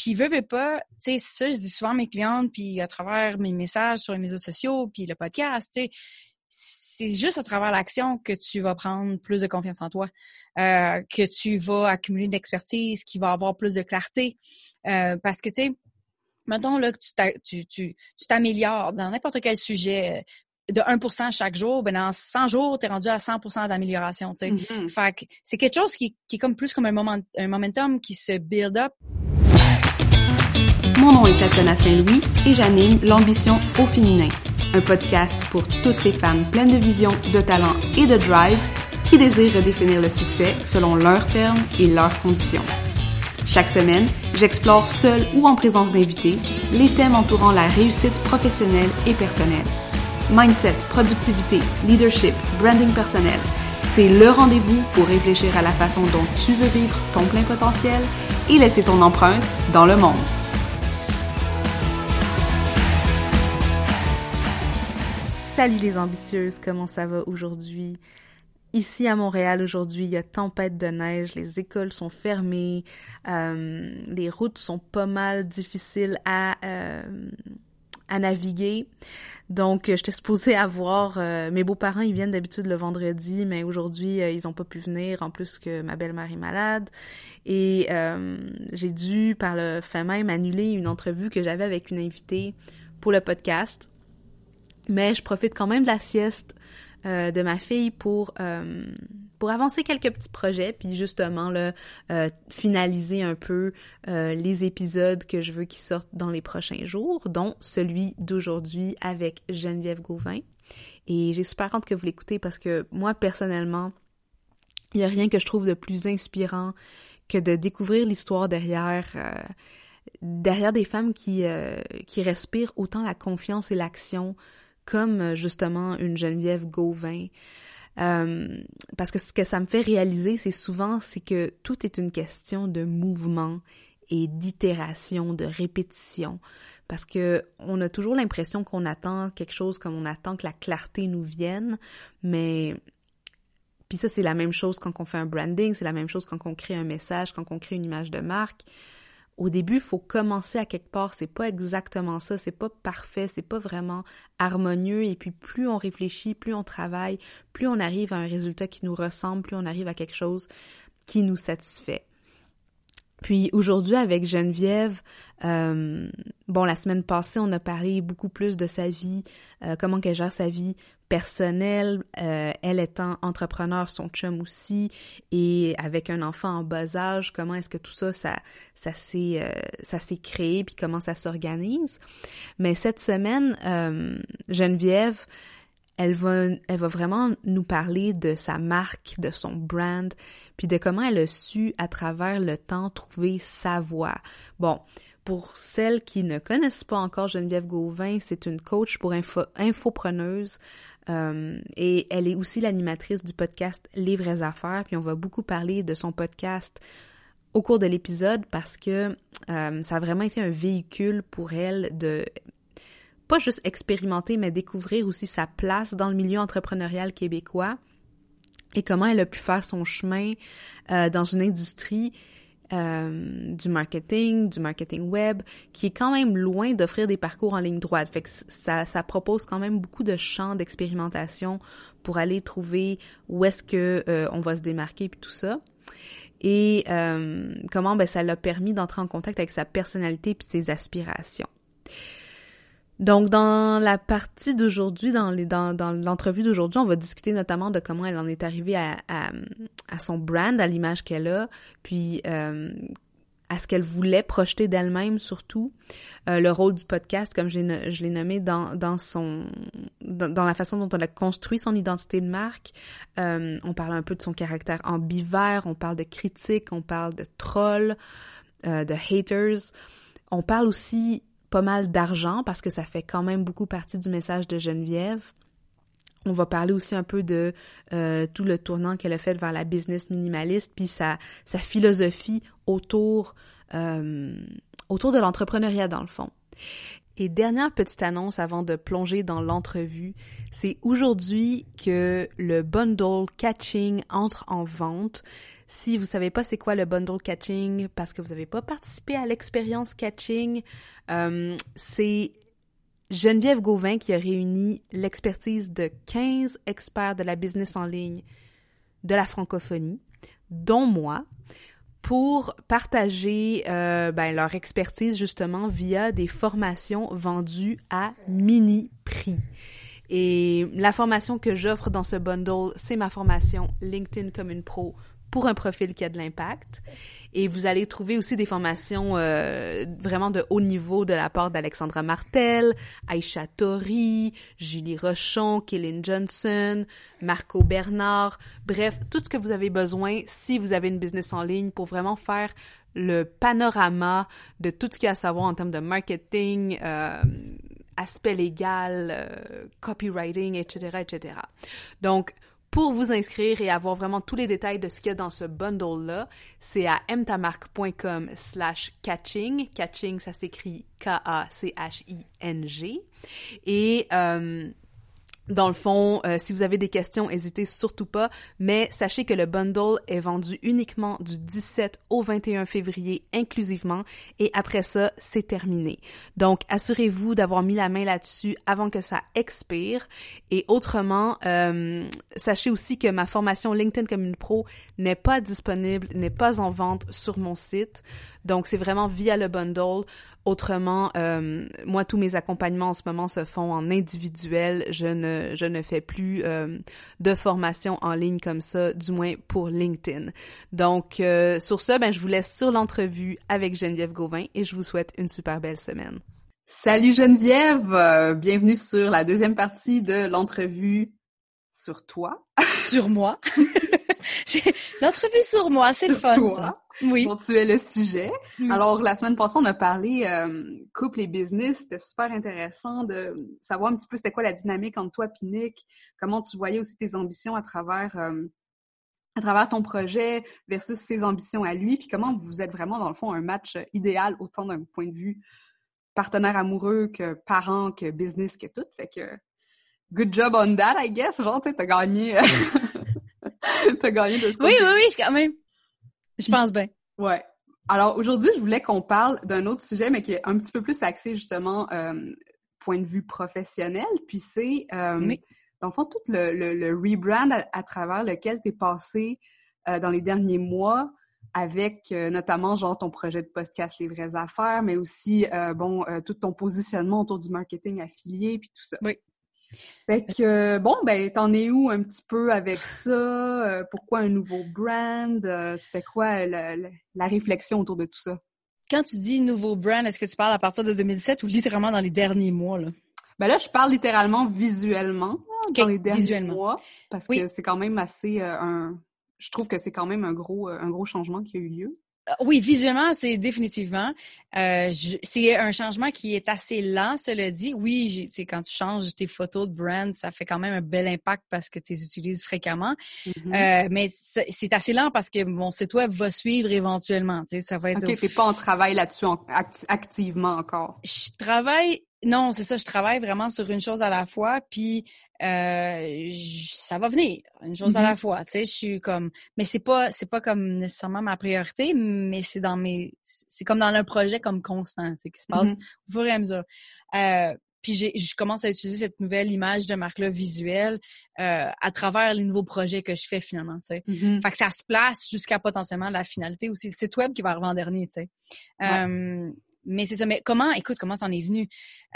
Puis veux pas, tu sais, ça, je dis souvent à mes clientes, puis à travers mes messages sur les réseaux sociaux, puis le podcast, tu sais, c'est juste à travers l'action que tu vas prendre plus de confiance en toi, que tu vas accumuler de l'expertise, qui va avoir plus de clarté. Parce que, tu sais, mettons là que tu t'améliores dans n'importe quel sujet de 1% chaque jour, ben dans 100 jours, tu es rendu à 100% d'amélioration, tu sais. Mm-hmm. Fait que c'est quelque chose qui est comme plus comme un momentum qui se build up. Mon nom est Tatiana Saint-Louis et j'anime l'Ambition au féminin, un podcast pour toutes les femmes pleines de vision, de talent et de drive qui désirent redéfinir le succès selon leurs termes et leurs conditions. Chaque semaine, j'explore seule ou en présence d'invités les thèmes entourant la réussite professionnelle et personnelle. Mindset, productivité, leadership, branding personnel, c'est le rendez-vous pour réfléchir à la façon dont tu veux vivre ton plein potentiel et laisser ton empreinte dans le monde. Salut les ambitieuses, comment ça va aujourd'hui? Ici à Montréal aujourd'hui, il y a tempête de neige, les écoles sont fermées, les routes sont pas mal difficiles à naviguer. Donc, j'étais supposée avoir... mes beaux-parents, ils viennent d'habitude le vendredi, mais aujourd'hui, ils ont pas pu venir, en plus que ma belle-mère est malade. Et j'ai dû, par le fait même, annuler une entrevue que j'avais avec une invitée pour le podcast. Mais je profite quand même de la sieste de ma fille pour avancer quelques petits projets, puis justement là, finaliser un peu les épisodes que je veux qu'ils sortent dans les prochains jours, dont celui d'aujourd'hui avec Geneviève Gauvin. Et j'ai super hâte que vous l'écoutez parce que moi, personnellement, il n'y a rien que je trouve de plus inspirant que de découvrir l'histoire derrière des femmes qui respirent autant la confiance et l'action comme justement une Geneviève Gauvin. Parce que ce que ça me fait réaliser, c'est que tout est une question de mouvement et d'itération, de répétition. Parce que on a toujours l'impression qu'on attend quelque chose comme on attend que la clarté nous vienne, mais... Puis ça, c'est la même chose quand on fait un branding, c'est la même chose quand on crée un message, quand on crée une image de marque. Au début, il faut commencer à quelque part, c'est pas exactement ça, c'est pas parfait, c'est pas vraiment harmonieux, et puis plus on réfléchit, plus on travaille, plus on arrive à un résultat qui nous ressemble, plus on arrive à quelque chose qui nous satisfait. Puis aujourd'hui, avec Geneviève, la semaine passée, on a parlé beaucoup plus de sa vie, comment qu'elle gère sa vie personnelle, elle étant entrepreneur, son chum aussi, et avec un enfant en bas âge, comment est-ce que tout ça s'est créé, puis comment ça s'organise. Mais cette semaine, Geneviève, elle va vraiment nous parler de sa marque, de son brand, puis de comment elle a su, à travers le temps, trouver sa voie. Bon, pour celles qui ne connaissent pas encore Geneviève Gauvin, c'est une coach pour infopreneuses et elle est aussi l'animatrice du podcast Les vraies affaires, puis on va beaucoup parler de son podcast au cours de l'épisode parce que ça a vraiment été un véhicule pour elle de... pas juste expérimenter, mais découvrir aussi sa place dans le milieu entrepreneurial québécois et comment elle a pu faire son chemin dans une industrie du marketing web, qui est quand même loin d'offrir des parcours en ligne droite. Fait que ça propose quand même beaucoup de champs d'expérimentation pour aller trouver où est-ce que on va se démarquer puis tout ça. Et comment ça l'a permis d'entrer en contact avec sa personnalité puis ses aspirations. Donc, dans la partie d'aujourd'hui, dans l'entrevue d'aujourd'hui, on va discuter notamment de comment elle en est arrivée à son brand, à l'image qu'elle a, puis à ce qu'elle voulait projeter d'elle-même surtout, le rôle du podcast, comme je l'ai nommé dans la façon dont elle a construit son identité de marque. On parle un peu de son caractère ambivert, on parle de critiques, on parle de trolls, de haters. On parle aussi pas mal d'argent parce que ça fait quand même beaucoup partie du message de Geneviève. On va parler aussi un peu de tout le tournant qu'elle a fait vers la business minimaliste puis sa philosophie autour de l'entrepreneuriat dans le fond. Et dernière petite annonce avant de plonger dans l'entrevue, c'est aujourd'hui que le bundle Catching entre en vente. Si vous savez pas c'est quoi le bundle catching parce que vous avez pas participé à l'expérience catching, c'est Geneviève Gauvin qui a réuni l'expertise de 15 experts de la business en ligne de la francophonie, dont moi, pour partager leur expertise justement via des formations vendues à mini prix. Et la formation que j'offre dans ce bundle, c'est ma formation LinkedIn comme une pro pour un profil qui a de l'impact. Et vous allez trouver aussi des formations vraiment de haut niveau de la part d'Alexandra Martel, Aïcha Tori, Julie Rochon, Kélyn Johnson, Marco Bernard. Bref, tout ce que vous avez besoin si vous avez une business en ligne pour vraiment faire le panorama de tout ce qu'il y a à savoir en termes de marketing, aspect légal, copywriting, etc., etc. Donc, pour vous inscrire et avoir vraiment tous les détails de ce qu'il y a dans ce bundle-là, c'est à mtamarque.com/catching. Catching, ça s'écrit K-A-C-H-I-N-G. Et dans le fond, si vous avez des questions, n'hésitez surtout pas, mais sachez que le bundle est vendu uniquement du 17 au 21 février inclusivement, et après ça, c'est terminé. Donc, assurez-vous d'avoir mis la main là-dessus avant que ça expire. Et autrement, sachez aussi que ma formation LinkedIn comme une pro n'est pas disponible, n'est pas en vente sur mon site. Donc, c'est vraiment via le bundle. Autrement, moi, tous mes accompagnements en ce moment se font en individuel. Je ne fais plus de formation en ligne comme ça, du moins pour LinkedIn. Donc, sur ce, je vous laisse sur l'entrevue avec Geneviève Gauvin et je vous souhaite une super belle semaine. Salut Geneviève! Bienvenue sur la deuxième partie de l'entrevue sur toi. Sur moi. L'entrevue sur moi, c'est le fun, toi, ça. Oui. Dont tu es le sujet. Oui. Alors, la semaine passée, on a parlé couple et business. C'était super intéressant de savoir un petit peu c'était quoi la dynamique entre toi et Nick, comment tu voyais aussi tes ambitions à travers ton projet versus ses ambitions à lui, puis comment vous êtes vraiment, dans le fond, un match idéal, autant d'un point de vue partenaire amoureux que parent, que business, que tout. Fait que good job on that, I guess. Genre, tu sais, t'as gagné... T'as gagné de ce côté. Oui, quand même. Je pense bien. Ouais. Alors, aujourd'hui, je voulais qu'on parle d'un autre sujet, mais qui est un petit peu plus axé, justement, point de vue professionnel. Puis c'est, dans le fond, tout le rebrand à travers lequel t'es passé dans les derniers mois, avec notamment, genre, ton projet de podcast Les Vraies Affaires, mais aussi, tout ton positionnement autour du marketing affilié, puis tout ça. Oui. Fait que, t'en es où un petit peu avec ça? Pourquoi un nouveau brand? C'était quoi la réflexion autour de tout ça? Quand tu dis nouveau brand, est-ce que tu parles à partir de 2017 ou littéralement dans les derniers mois, là? Ben là, je parle littéralement visuellement, dans les derniers mois, parce que c'est quand même assez je trouve que c'est quand même un gros changement qui a eu lieu. Oui, visuellement, c'est définitivement. C'est un changement qui est assez lent, cela dit. Oui, quand tu changes tes photos de brand, ça fait quand même un bel impact parce que tu les utilises fréquemment. Mm-hmm. Mais c'est assez lent parce que mon site web va suivre éventuellement. Tu sais, ça va être. Ok, t'es pas en travail là-dessus activement encore. Non, c'est ça. Je travaille vraiment sur une chose à la fois, puis ça va venir, une chose à la fois. Tu sais, je suis comme, mais c'est pas comme nécessairement ma priorité, mais c'est comme dans un projet comme constant, tu sais, qui se passe au fur et à mesure. Puis je commence à utiliser cette nouvelle image de marque-là visuelle à travers les nouveaux projets que je fais finalement, tu sais. Fait que ça se place jusqu'à potentiellement la finalité aussi. Le site web qui va arriver en dernier, tu sais. Mais c'est ça. Mais comment c'en est venu?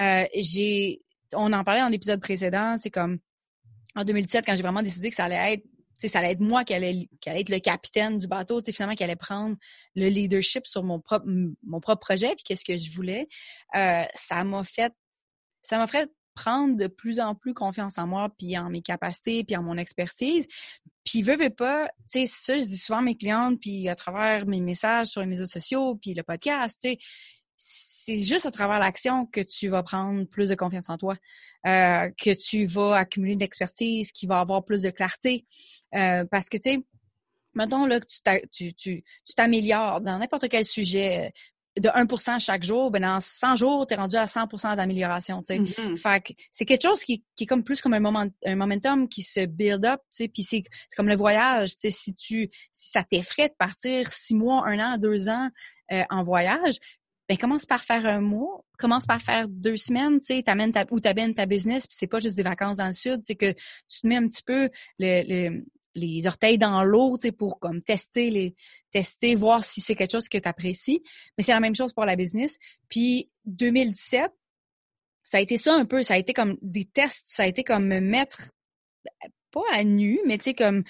On en parlait dans l'épisode précédent, c'est comme en 2017 quand j'ai vraiment décidé que ça allait être moi qui allait être le capitaine du bateau, tu sais, finalement qui allait prendre le leadership sur mon propre projet, puis qu'est-ce que je voulais. Ça m'a fait prendre de plus en plus confiance en moi, puis en mes capacités, puis en mon expertise. Puis veux pas, tu sais, ça je dis souvent à mes clientes, puis à travers mes messages sur les réseaux sociaux, puis le podcast, tu sais, c'est juste à travers l'action que tu vas prendre plus de confiance en toi, que tu vas accumuler de l'expertise, qui va avoir plus de clarté. Parce que, tu sais, mettons là que tu t'améliores dans n'importe quel sujet, de 1% chaque jour, ben dans 100 jours, t'es rendu à 100% d'amélioration, tu sais. Mm-hmm. Fait que c'est quelque chose qui est comme plus comme un momentum qui se build up, tu sais, puis c'est comme le voyage, tu sais, si ça t'effraie de partir 6 mois, 1 an, 2 ans en voyage, ben commence par faire 1 mois, commence par faire 2 semaines, tu sais, t'amènes ta business, puis c'est pas juste des vacances dans le sud, tu sais, que tu te mets un petit peu les orteils dans l'eau, tu sais, pour comme tester, voir si c'est quelque chose que tu apprécies. Mais c'est la même chose pour la business. Puis 2017, ça a été ça un peu, ça a été comme des tests, ça a été comme me mettre pas à nu, mais tu sais comme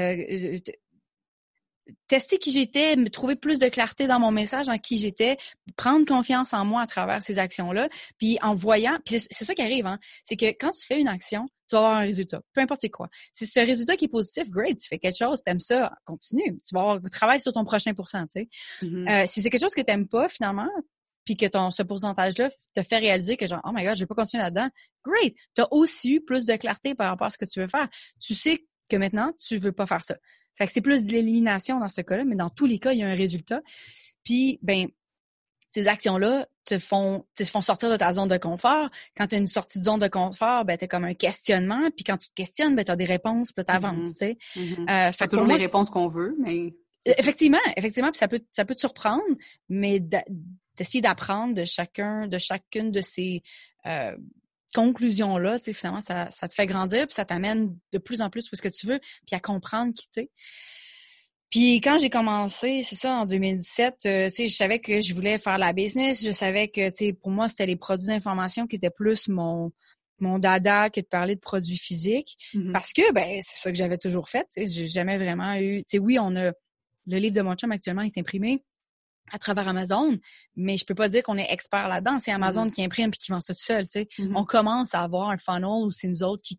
tester qui j'étais, me trouver plus de clarté dans mon message, en qui j'étais, prendre confiance en moi à travers ces actions-là, puis en voyant, puis c'est ça qui arrive, hein, c'est que quand tu fais une action, tu vas avoir un résultat, peu importe c'est quoi. Si c'est un résultat qui est positif, great, tu fais quelque chose, t'aimes ça, continue, tu vas avoir travail sur ton prochain pourcent, tu sais. Mm-hmm. Si c'est quelque chose que t'aimes pas, finalement, puis que ce pourcentage-là te fait réaliser que genre, oh my god, je vais pas continuer là-dedans, great, t'as aussi eu plus de clarté par rapport à ce que tu veux faire. Tu sais que maintenant, tu veux pas faire ça. Fait que c'est plus de l'élimination dans ce cas-là, mais dans tous les cas, il y a un résultat. Puis, ben, ces actions-là te font sortir de ta zone de confort. Quand tu as une sortie de zone de confort, ben t'as comme un questionnement. Puis quand tu te questionnes, ben t'as des réponses, puis t'avances, tu sais. Fait pas toujours les réponses qu'on veut, mais... Effectivement, puis ça peut te surprendre, mais d'essayer d'apprendre de chacune de ces conclusions-là, tu sais, finalement, ça te fait grandir, puis ça t'amène de plus en plus où est-ce que tu veux, puis à comprendre qui t'es. Puis quand j'ai commencé, c'est ça, en 2017, tu sais, je savais que je voulais faire la business, je savais que, tu sais, pour moi, c'était les produits d'information qui étaient plus mon dada que de parler de produits physiques, parce que, ben, c'est ça que j'avais toujours fait, tu sais, j'ai jamais vraiment eu, tu sais, oui, le livre de mon chum actuellement est imprimé à travers Amazon, mais je peux pas dire qu'on est expert là-dedans. C'est Amazon qui imprime puis qui vend ça tout seul, tu sais. On commence à avoir un funnel où c'est nous autres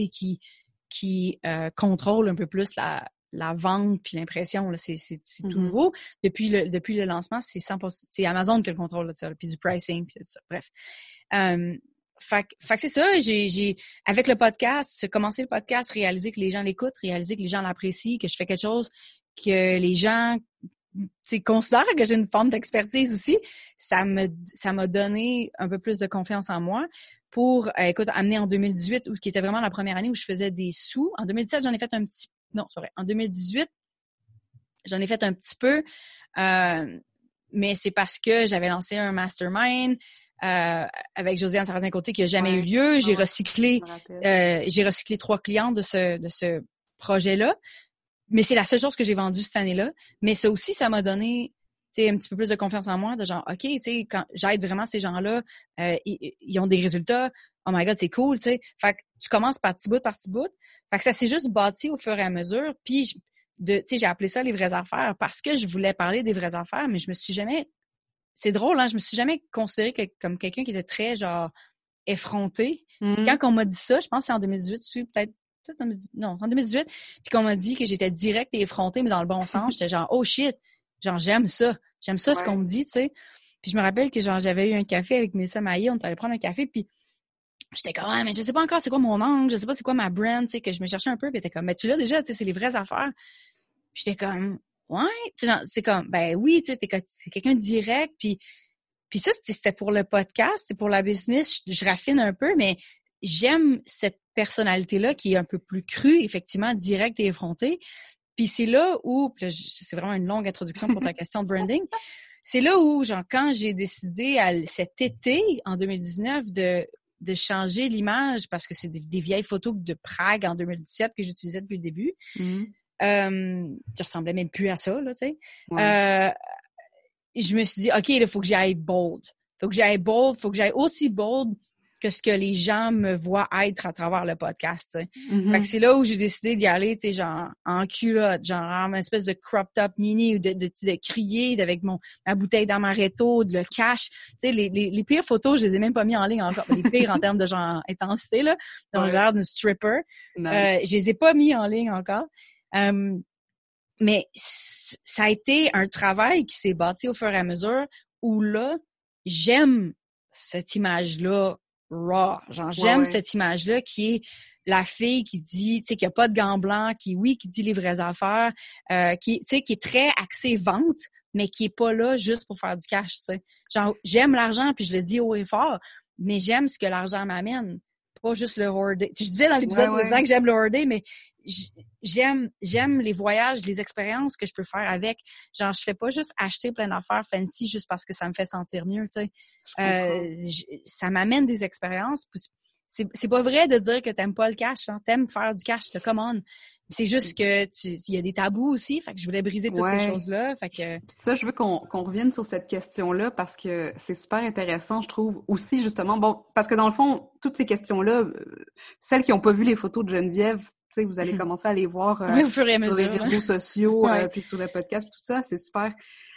qui contrôlent un peu plus la vente puis l'impression. Là. C'est tout nouveau. Depuis le lancement, c'est 100%, c'est Amazon qui a le contrôle de ça, puis du pricing puis tout ça. Bref. Fait que c'est ça, j'ai avec le podcast, commencer le podcast, réaliser que les gens l'écoutent, réaliser que les gens l'apprécient, que je fais quelque chose que les gens considèrent que j'ai une forme d'expertise aussi, ça m'a donné un peu plus de confiance en moi pour, amener en 2018, qui était vraiment la première année où je faisais des sous. En 2017, j'en ai fait en 2018, j'en ai fait un petit peu, mais c'est parce que j'avais lancé un mastermind avec Josiane Sarrazin-Côté qui n'a jamais eu lieu. J'ai recyclé 3 clients de ce projet-là. Mais c'est la seule chose que j'ai vendue cette année-là. Mais ça aussi, ça m'a donné, tu sais, un petit peu plus de confiance en moi, de genre, OK, tu sais, quand j'aide vraiment ces gens-là, ils ont des résultats. Oh my God, c'est cool, tu sais. Fait que tu commences par petit bout. Fait que ça s'est juste bâti au fur et à mesure. Puis, tu sais, j'ai appelé ça les vraies affaires parce que je voulais parler des vraies affaires, mais je me suis jamais, c'est drôle, hein, je me suis jamais considérée comme quelqu'un qui était très, genre, effronté. Puis quand on m'a dit ça, je pense que c'est en 2018, peut-être en 2018, puis qu'on m'a dit que j'étais directe et effrontée, mais dans le bon sens, j'étais genre, oh shit, genre j'aime ça ce qu'on me dit, tu sais. Puis je me rappelle que genre j'avais eu un café avec Mélissa Maillé, on est allé prendre un café, puis j'étais comme, mais je sais pas encore c'est quoi mon angle, je sais pas c'est quoi ma brand, tu sais, que je me cherchais un peu, puis elle était comme, mais tu l'as déjà, tu sais, c'est les vraies affaires. Puis j'étais comme, ouais, tu sais, genre, c'est comme, ben oui, tu sais, c'est quelqu'un de direct, puis ça, c'était pour le podcast, c'est pour la business, je raffine un peu, mais j'aime cette personnalité-là qui est un peu plus crue, effectivement, directe et effrontée. Puis c'est là où, c'est vraiment une longue introduction pour ta question de branding, c'est là où, genre, quand j'ai décidé cet été, en 2019, de changer l'image, parce que c'est des vieilles photos de Prague en 2017 que j'utilisais depuis le début, je ressemblais même plus à ça, là, tu sais. Ouais. Je me suis dit, OK, il faut que j'aille bold. Faut que j'aille aussi bold que ce que les gens me voient être à travers le podcast, tu sais. Fait que c'est là où j'ai décidé d'y aller, tu sais, genre, en culotte, genre, en espèce de crop top mini, ou de crier avec ma bouteille d'amaretto, de le cash. Tu sais, les pires photos, je les ai même pas mis en ligne encore. Les pires en termes de, genre, intensité, là. Donc, l'air d'une stripper. Nice. Je les ai pas mis en ligne encore. Mais ça a été un travail qui s'est bâti au fur et à mesure où là, j'aime cette image-là raw. Genre, j'aime cette image-là qui est la fille qui dit, tu sais, qui a pas de gants blancs, qui dit les vraies affaires, qui est très axée vente, mais qui est pas là juste pour faire du cash, tu sais. Genre, j'aime l'argent, puis je le dis haut et fort, mais j'aime ce que l'argent m'amène, pas juste le hoarder. Je disais dans l'épisode précédent que j'aime le hoarder, mais j'aime les voyages, les expériences que je peux faire avec. Genre, je fais pas juste acheter plein d'affaires fancy juste parce que ça me fait sentir mieux, tu sais. Ça m'amène des expériences. C'est pas vrai de dire que t'aimes pas le cash, hein. T'aimes faire du cash, come on. C'est juste que il y a des tabous aussi, fait que je voulais briser toutes ces choses-là, fait que... Puis ça, je veux qu'on revienne sur cette question-là parce que c'est super intéressant, je trouve, aussi, justement. Bon, parce que dans le fond, toutes ces questions-là, celles qui n'ont pas vu les photos de Geneviève, tu sais, vous allez commencer à les voir au fur et à mesure, sur les réseaux sociaux, puis sur le podcast, puis tout ça, c'est super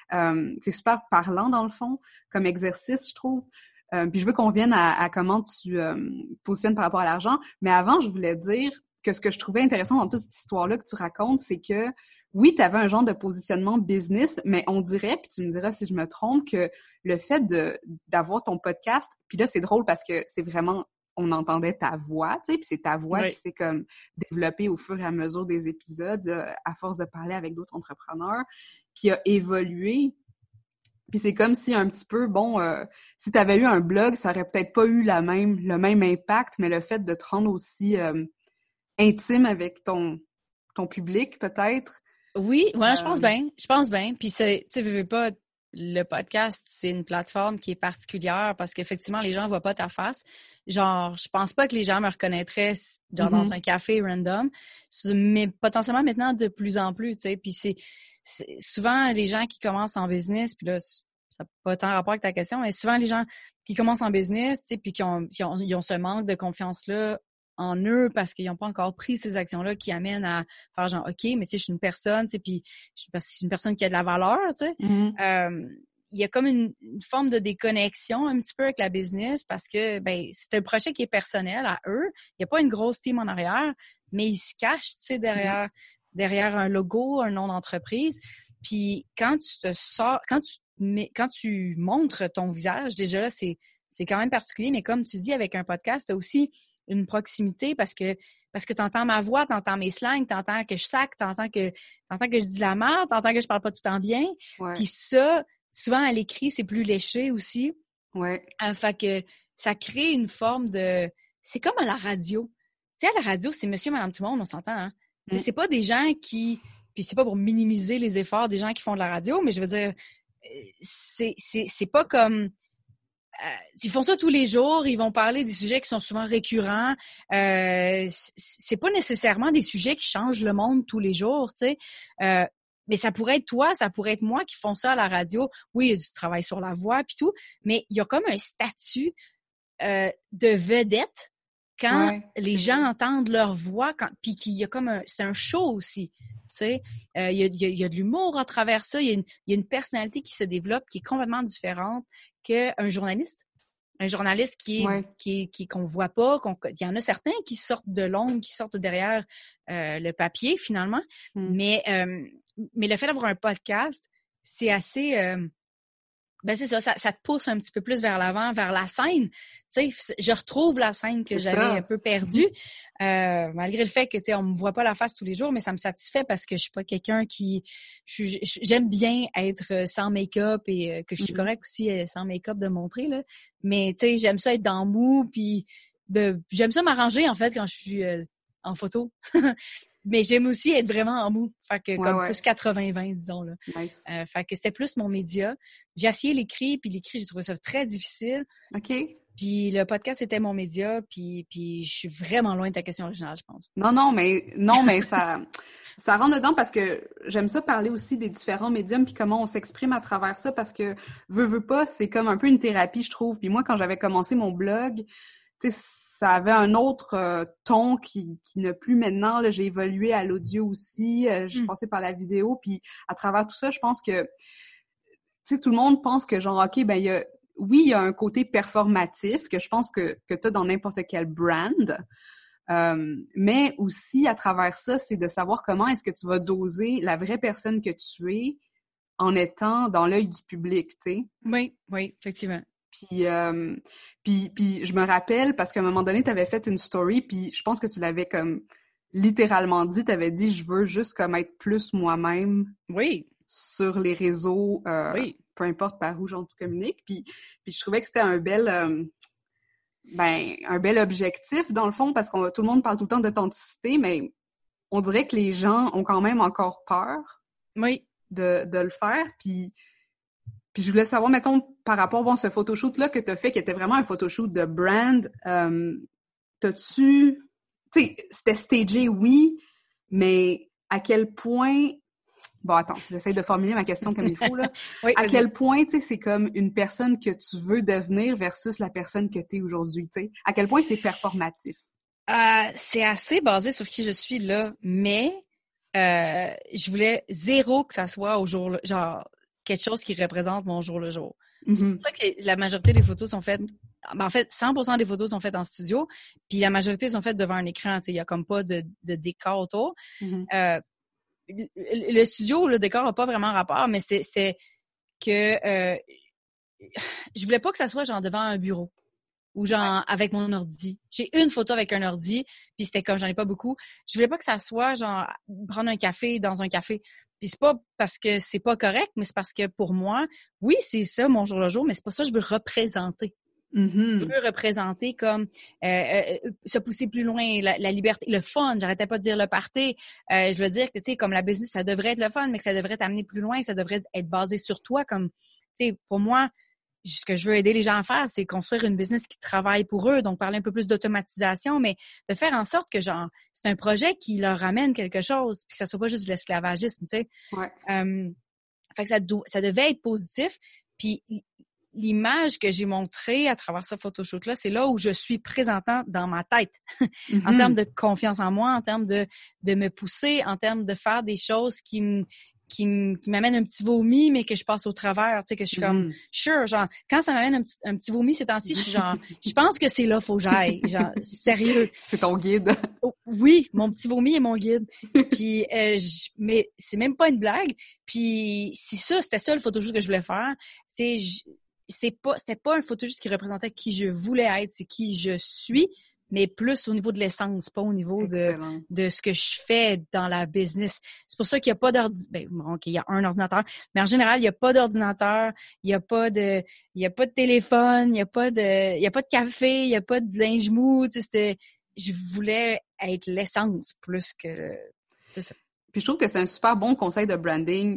parlant, dans le fond, comme exercice, je trouve. Puis je veux qu'on revienne à comment tu positionnes par rapport à l'argent. Mais avant, je voulais dire que ce que je trouvais intéressant dans toute cette histoire-là que tu racontes, c'est que oui, tu avais un genre de positionnement business, mais on dirait, puis tu me diras si je me trompe, que le fait d'avoir ton podcast, puis là, c'est drôle parce que c'est vraiment, on entendait ta voix, tu sais, puis c'est ta voix qui s'est comme développée au fur et à mesure des épisodes, à force de parler avec d'autres entrepreneurs, qui a évolué. Puis c'est comme si un petit peu, si tu avais eu un blog, ça aurait peut-être pas eu le même impact, mais le fait de te rendre aussi intime avec ton public, peut-être. Oui, je pense bien. Puis tu sais, veux pas, le podcast, c'est une plateforme qui est particulière parce qu'effectivement, les gens voient pas ta face. Genre, je pense pas que les gens me reconnaîtraient dans un café random, mais potentiellement maintenant de plus en plus, tu sais. Puis c'est souvent les gens qui commencent en business, puis là, ça n'a pas tant rapport avec ta question, mais souvent les gens qui commencent en business, tu sais, puis qui ont ce manque de confiance-là en eux parce qu'ils n'ont pas encore pris ces actions-là qui amènent à faire genre, OK, mais tu sais, je suis une personne, tu sais, puis je suis une personne qui a de la valeur, tu sais. Il y a comme une forme de déconnexion un petit peu avec la business parce que, c'est un projet qui est personnel à eux. Il n'y a pas une grosse team en arrière, mais ils se cachent, tu sais, derrière un logo, un nom d'entreprise. Puis quand tu te sors, quand tu montres ton visage, déjà là, c'est quand même particulier, mais comme tu dis, avec un podcast, t'as aussi une proximité parce que t'entends ma voix, t'entends mes slangs, t'entends que je sac, t'entends que je dis de la merde, t'entends que je parle pas tout le temps bien. Puis ça, souvent à l'écrit, c'est plus léché aussi. Fait que ça crée une forme de... C'est comme à la radio. Tu sais, à la radio, c'est monsieur, madame, tout le monde, on s'entend, hein? C'est pas des gens qui... Puis c'est pas pour minimiser les efforts des gens qui font de la radio, mais je veux dire, c'est pas comme... ils font ça tous les jours, ils vont parler des sujets qui sont souvent récurrents. C'est pas nécessairement des sujets qui changent le monde tous les jours, tu sais. Mais ça pourrait être toi, ça pourrait être moi qui font ça à la radio. Oui, il y a du travail sur la voix puis tout, mais il y a comme un statut de vedette quand les gens entendent leur voix, puis qu'il y a comme c'est un show aussi. Tu sais, il y a de l'humour à travers ça. Il y a une personnalité qui se développe qui est complètement différente qu'un journaliste. Un journaliste qu'on voit pas, il y en a certains qui sortent de l'ombre, qui sortent derrière le papier finalement. Mais le fait d'avoir un podcast, c'est assez c'est ça te pousse un petit peu plus vers l'avant, vers la scène. Tu sais, je retrouve la scène que j'avais un peu perdue, malgré le fait que, tu sais, on me voit pas la face tous les jours, mais ça me satisfait parce que je suis pas quelqu'un j'aime bien être sans make-up et que je suis correcte aussi sans make-up de montrer, là. Mais, tu sais, j'aime ça être dans le mou, puis j'aime ça m'arranger, en fait, quand je suis en photo. Mais j'aime aussi être vraiment en mou. Fait que plus 80-20, disons, là. Nice. Fait que c'était plus mon média. J'ai essayé l'écrit, puis l'écrit, j'ai trouvé ça très difficile. OK. Puis le podcast, c'était mon média, puis je suis vraiment loin de ta question originale, je pense. Non, mais ça rentre dedans parce que j'aime ça parler aussi des différents médiums puis comment on s'exprime à travers ça parce que veux pas, c'est comme un peu une thérapie, je trouve. Puis moi, quand j'avais commencé mon blog, tu sais, ça avait un autre ton qui n'a plus maintenant. Là, j'ai évolué à l'audio aussi. J'ai passé par la vidéo. Puis à travers tout ça, je pense que, tu sais, tout le monde pense que genre, OK, il y a un côté performatif que je pense que tu as dans n'importe quel brand. Mais aussi, à travers ça, c'est de savoir comment est-ce que tu vas doser la vraie personne que tu es en étant dans l'œil du public, tu sais. Oui, effectivement. Puis je me rappelle, parce qu'à un moment donné, tu avais fait une story, puis je pense que tu l'avais comme littéralement dit, tu avais dit « Je veux juste comme être plus moi-même oui. sur les réseaux, Oui. peu importe par où genre tu communiques. Puis je trouvais que c'était un bel objectif, dans le fond, parce que tout le monde parle tout le temps d'authenticité, mais on dirait que les gens ont quand même encore peur Oui. de le faire. Puis je voulais savoir, mettons, par rapport à ce photoshoot-là que tu as fait, qui était vraiment un photoshoot de brand, t'as-tu... Tu sais, c'était stagé, oui, mais à quel point... Bon, attends, j'essaie de formuler ma question comme il faut, là. Oui, à quel point, tu sais, c'est comme une personne que tu veux devenir versus la personne que tu es aujourd'hui, tu sais? À quel point c'est performatif? C'est assez basé sur qui je suis là, mais je voulais zéro que ça soit au jour, genre quelque chose qui représente mon jour le jour. C'est pour ça que la majorité des photos sont faites, en fait, 100% des photos sont faites en studio, puis la majorité sont faites devant un écran, tu sais, il y a comme pas de décor autour. Le studio, le décor n'a pas vraiment rapport, mais c'est que je voulais pas que ça soit genre devant un bureau ou genre avec mon ordi. J'ai une photo avec un ordi, puis c'était comme j'en ai pas beaucoup. Je voulais pas que ça soit genre prendre un café dans un café. Puis c'est pas parce que c'est pas correct, mais c'est parce que pour moi, oui, c'est ça mon jour le jour, mais c'est pas ça que je veux représenter. Je veux représenter comme se pousser plus loin, la liberté, le fun. J'arrêtais pas de dire le party. Je veux dire que, tu sais, comme la business, ça devrait être le fun, mais que ça devrait t'amener plus loin, ça devrait être basé sur toi. Comme, tu sais, pour moi, ce que je veux aider les gens à faire, c'est construire une business qui travaille pour eux. Donc, parler un peu plus d'automatisation, mais de faire en sorte que, genre, c'est un projet qui leur ramène quelque chose, puis que ça soit pas juste de l'esclavagisme, tu sais. Ouais. Fait que ça devait être positif. Puis, l'image que j'ai montrée à travers ce photoshoot-là, c'est là où je suis présentement dans ma tête. En termes de confiance en moi, en termes de me pousser, en termes de faire des choses qui m'amènent un petit vomi, mais que je passe au travers, tu sais, que je suis comme, sure, genre, quand ça m'amène un petit vomi ces temps-ci, je suis genre, je pense que c'est là, faut que j'aille, genre, sérieux. C'est ton guide. Oh, oui, mon petit vomi est mon guide. Puis, mais c'est même pas une blague. Puis, si c'était ça le photoshoot que je voulais faire, tu sais, c'était pas un photoshoot qui représentait qui je voulais être, c'est qui je suis, mais plus au niveau de l'essence, pas au niveau de ce que je fais dans la business. C'est pour ça qu'il y a pas il y a un ordinateur, mais en général, il y a pas d'ordinateur, il y a pas de téléphone, il y a pas de café, il y a pas de linge mou, tu sais, je voulais être l'essence plus que, c'est ça. Puis je trouve que c'est un super bon conseil de branding,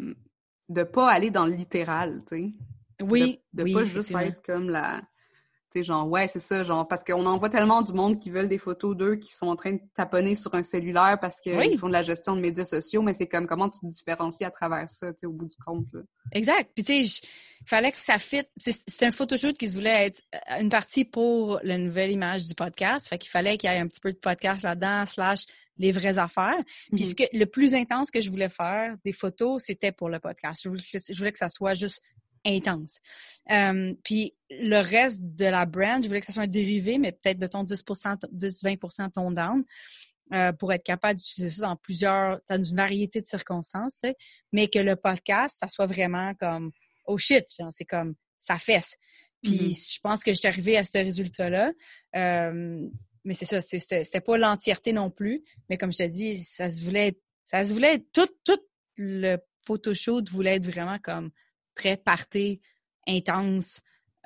de pas aller dans le littéral, tu sais. Oui, de pas juste être comme la... Tu sais, genre, ouais, c'est ça, genre, parce qu'on en voit tellement du monde qui veulent des photos d'eux qui sont en train de taponner sur un cellulaire parce qu'ils font de la gestion de médias sociaux, mais c'est comme comment tu te différencies à travers ça, tu sais, au bout du compte, là. Exact. Puis tu sais, il fallait que ça fit. C'est un photoshoot qui se voulait être une partie pour la nouvelle image du podcast. Fait qu'il fallait qu'il y ait un petit peu de podcast là-dedans, / les vraies affaires. Puis le plus intense que je voulais faire, des photos, c'était pour le podcast. Je voulais que ça soit juste intense. Puis le reste de la brand, je voulais que ça soit un dérivé, mais peut-être, mettons, 10-20% tone down, pour être capable d'utiliser ça dans une variété de circonstances, tu sais, mais que le podcast, ça soit vraiment comme oh shit, genre, c'est comme ça fesse. Puis je pense que j'étais arrivée à ce résultat-là. Mais c'est ça, c'était pas l'entièreté non plus, mais comme je te dis, ça se voulait être tout le photoshoot voulait être vraiment comme très party, intense.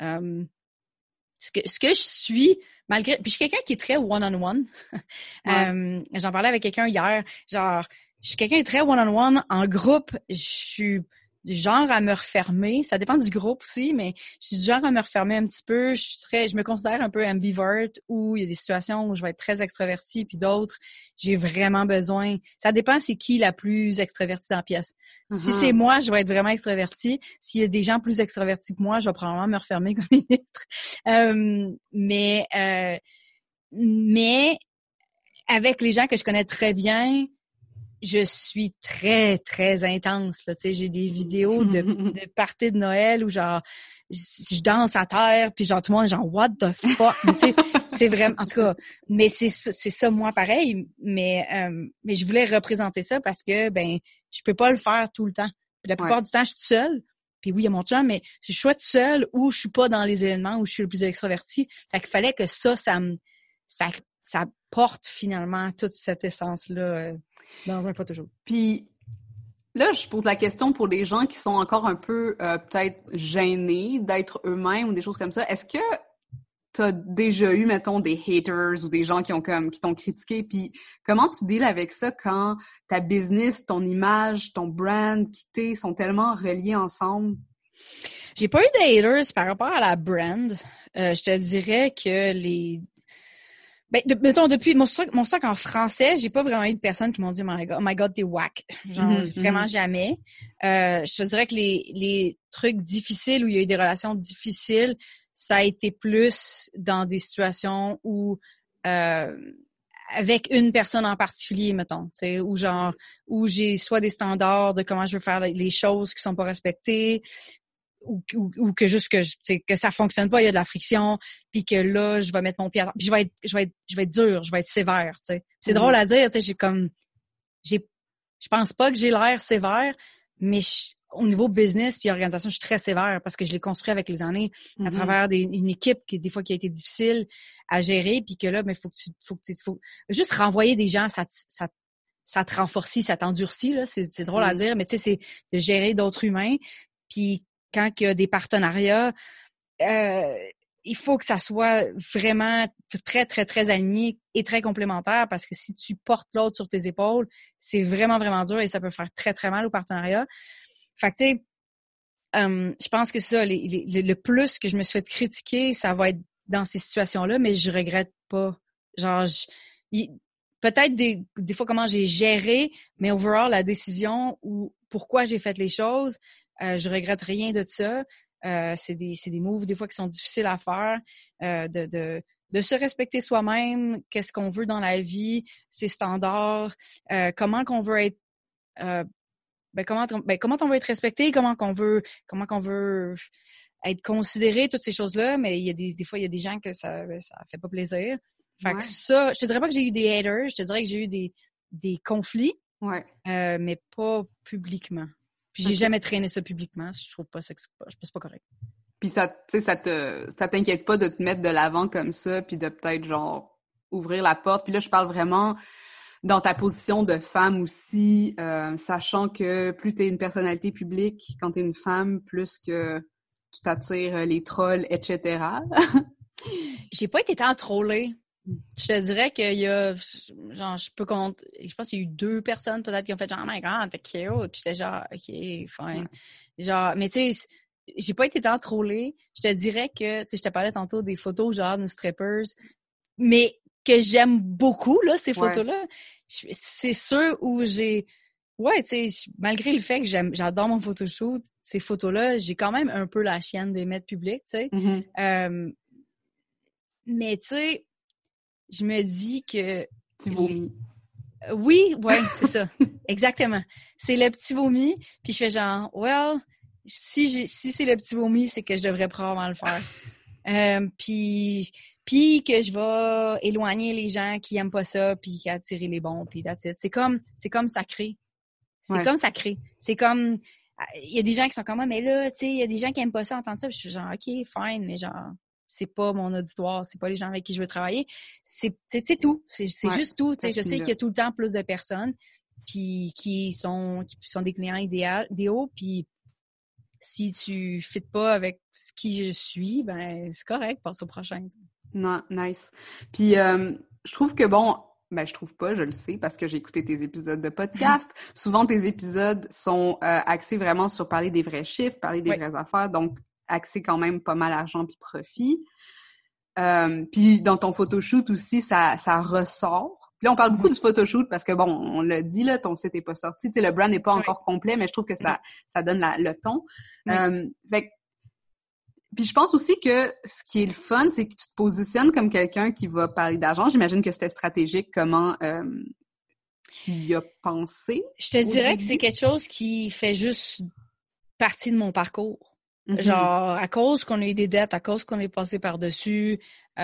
Ce que je suis, malgré... Puis je suis quelqu'un qui est très one-on-one. Ouais. J'en parlais avec quelqu'un hier. Genre, je suis quelqu'un qui est très one-on-one. En groupe, je suis du genre à me refermer. Ça dépend du groupe aussi, mais je suis du genre à me refermer un petit peu. Je me considère un peu ambivert, où il y a des situations où je vais être très extravertie, puis d'autres, j'ai vraiment besoin. Ça dépend c'est qui la plus extravertie dans la pièce. Si c'est moi, je vais être vraiment extravertie. S'il y a des gens plus extravertis que moi, je vais probablement me refermer comme ministre. Mais avec les gens que je connais très bien, je suis très, très intense. Là. Tu sais, j'ai des vidéos de parties de Noël où genre je danse à terre, puis genre tout le monde est genre what the fuck. Tu sais, c'est vraiment, en tout cas, mais c'est ça moi pareil. Mais je voulais représenter ça parce que ben je peux pas le faire tout le temps. Puis la plupart du temps, je suis toute seule. Puis oui, il y a mon chum, mais si je suis toute seule ou je suis pas dans les événements où je suis le plus extravertie, fait qu'il fallait que ça porte finalement toute cette essence-là dans un photoshoot. Puis, Là, je pose la question pour les gens qui sont encore un peu peut-être gênés d'être eux-mêmes ou des choses comme ça. Est-ce que t'as déjà eu, mettons, des haters ou des gens qui t'ont critiqué, puis comment tu deals avec ça quand ta business, ton image, ton brand, qui t'es, sont tellement reliés ensemble? J'ai pas eu de haters par rapport à la brand. Je te dirais que mettons, depuis mon stock en français, j'ai pas vraiment eu de personnes qui m'ont dit oh my God, t'es whack. Genre, vraiment jamais. Je te dirais que les trucs difficiles où il y a eu des relations difficiles, ça a été plus dans des situations où avec une personne en particulier, mettons, tu sais, où j'ai soit des standards de comment je veux faire les choses qui sont pas respectées, ou que juste que ça fonctionne pas, il y a de la friction, puis que là je vais mettre mon pied à terre, puis je vais être dur, je vais être sévère, tu sais. C'est drôle à dire, tu sais, je pense pas que j'ai l'air sévère, mais au niveau business puis organisation, je suis très sévère parce que je l'ai construit avec les années à travers une équipe qui des fois qui a été difficile à gérer, puis que là mais faut juste renvoyer des gens, ça te renforcit, ça t'endurcit là, c'est drôle à dire, mais tu sais c'est de gérer d'autres humains, puis quand il y a des partenariats, il faut que ça soit vraiment très, très, très aligné et très complémentaire, parce que si tu portes l'autre sur tes épaules, c'est vraiment, vraiment dur et ça peut faire très, très mal au partenariat. Fait que, tu sais, je pense que c'est ça, le plus que je me suis fait critiquer, ça va être dans ces situations-là, mais je regrette pas. Genre, peut-être des fois comment j'ai géré, mais overall, la décision ou pourquoi j'ai fait les choses, je regrette rien de ça. C'est des moves des fois qui sont difficiles à faire, de se respecter soi-même, qu'est-ce qu'on veut dans la vie, ses standards, comment qu'on veut être comment on veut être respecté, comment qu'on veut être considéré, toutes ces choses-là, mais il y a des fois il y a des gens que ça fait pas plaisir. Fait que ça, je te dirais pas que j'ai eu des haters, je te dirais que j'ai eu des conflits. Ouais. Mais pas publiquement. Puis j'ai jamais traîné ça publiquement. Je trouve pas ça que c'est pas correct. Puis ça t'inquiète pas de te mettre de l'avant comme ça, puis de peut-être genre ouvrir la porte. Puis là, je parle vraiment dans ta position de femme aussi, sachant que plus t'es une personnalité publique, quand t'es une femme, plus que tu t'attires les trolls, etc. J'ai pas été tant trollée. Je te dirais qu'il y a, genre, je pense qu'il y a eu 2 personnes peut-être qui ont fait genre, oh my God, t'es cute. Puis j'étais genre, OK, fine. Ouais. Genre, mais tu sais, j'ai pas été tant trollée. Je te dirais que, tu sais, je te parlais tantôt des photos genre de strippers, mais que j'aime beaucoup, là, ces photos-là. C'est sûr où ouais, tu sais, malgré le fait que j'adore mon photoshoot, ces photos-là, j'ai quand même un peu la chienne de les mettre publiques, tu sais. Mais tu sais, je me dis que... Petit vomi. Oui, ouais, c'est ça. Exactement. C'est le petit vomi, puis je fais genre, well, si c'est le petit vomi, c'est que je devrais probablement le faire. Puis que je vais éloigner les gens qui aiment pas ça, puis attirer les bons, puis that's it. C'est comme sacré. C'est comme sacré. C'est comme... Il y a des gens qui sont comme, mais là, tu sais, il y a des gens qui aiment pas ça, entendre ça, puis je suis genre, OK, fine, mais genre... c'est pas mon auditoire, c'est pas les gens avec qui je veux travailler. C'est tout. C'est juste tout. Je sais qu'il y a tout le temps plus de personnes puis qui sont des clients idéaux. Puis si tu fites pas avec ce qui je suis, ben c'est correct, passe au prochain. Non, nice. Puis je trouve que je trouve pas, je le sais parce que j'ai écouté tes épisodes de podcast. Souvent tes épisodes sont axés vraiment sur parler des vrais chiffres, parler des vraies affaires. Donc axé quand même pas mal argent puis profit. Puis dans ton photoshoot aussi, ça ressort. Puis là, on parle beaucoup du photoshoot parce que, on l'a dit, là, ton site est pas sorti. Tu sais, le brand n'est pas encore complet, mais je trouve que ça donne le ton. Puis je pense aussi que ce qui est le fun, c'est que tu te positionnes comme quelqu'un qui va parler d'argent. J'imagine que c'était stratégique. Comment tu y as pensé? Je te dirais que c'est quelque chose qui fait juste partie de mon parcours. Genre, à cause qu'on a eu des dettes, à cause qu'on est passé par-dessus,